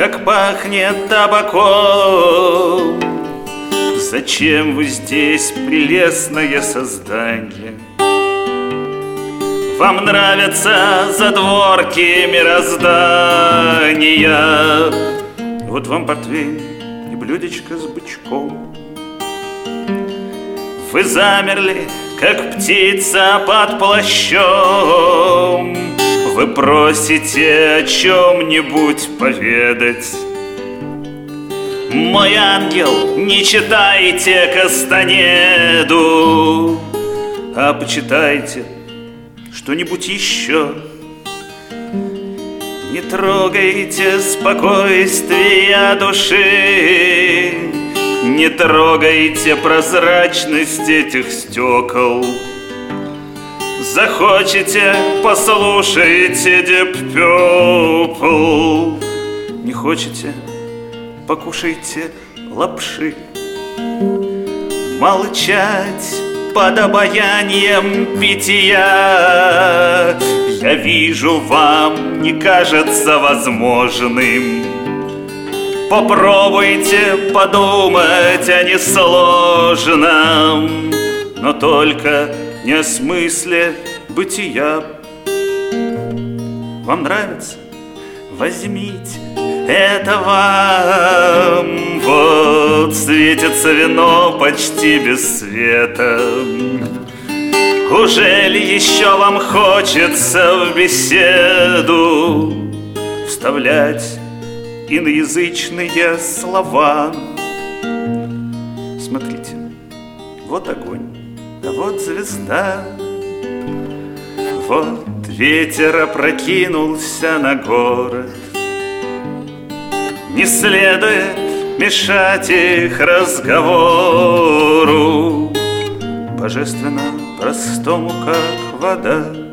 как пахнет табаком. Зачем вы здесь, прелестное создание? Вам нравятся задворки мироздания. Вот вам портвейн и блюдечко с бычком. Вы замерли, как птица под плащом. Вы просите о чем-нибудь поведать. Мой ангел, не читайте Кастанеду, а почитайте что-нибудь еще. Не трогайте спокойствия души, не трогайте прозрачность этих стекол. Захочете, послушайте Deep Purple. Не хочете, покушайте лапши. Молчать под обаянием питья, я вижу, вам не кажется возможным. Попробуйте подумать о несложном, но только не о смысле бытия. Вам нравится? Возьмите, это вам. Вот светится вино почти без света. Ужели еще вам хочется в беседу вставлять иноязычные слова? Смотрите, вот огонь, а вот звезда. Вот ветер опрокинулся на город. Не следует мешать их разговору, божественно простому, как вода.